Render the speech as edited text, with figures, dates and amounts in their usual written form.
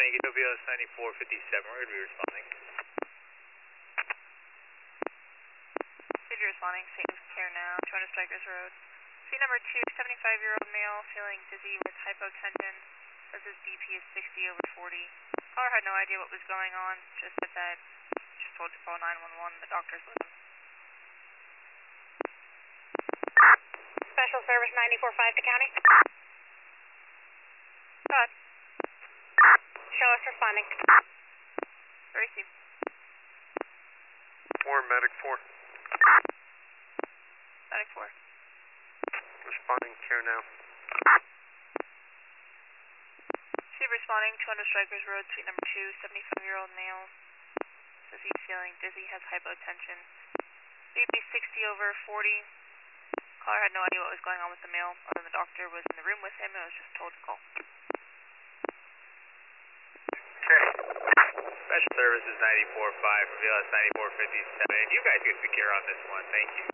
Negative BLS 9457, we're going to be responding. Should be responding, Satan's Care now, 200 Strikers Road. Suite number 2, 75-year-old male, feeling dizzy with hypotension. Says his BP is 60 over 40. Caller had no idea what was going on, just said that, just told to call 911, the doctor's with him. Special Service 94.5 to County. Go ahead. Show us responding. Receive. 4, Medic 4. Medic 4. Responding, care now. Should be responding, 200 Strikers Road, suite number 2, 75-year-old male. Says he's feeling dizzy, has hypotension. BP 60 over 40. Caller had no idea what was going on with the male, other than the doctor was in the room with him and was just told to call. Okay. Special Services 94.5 for BLS 9457. You guys get secure on this one, thank you.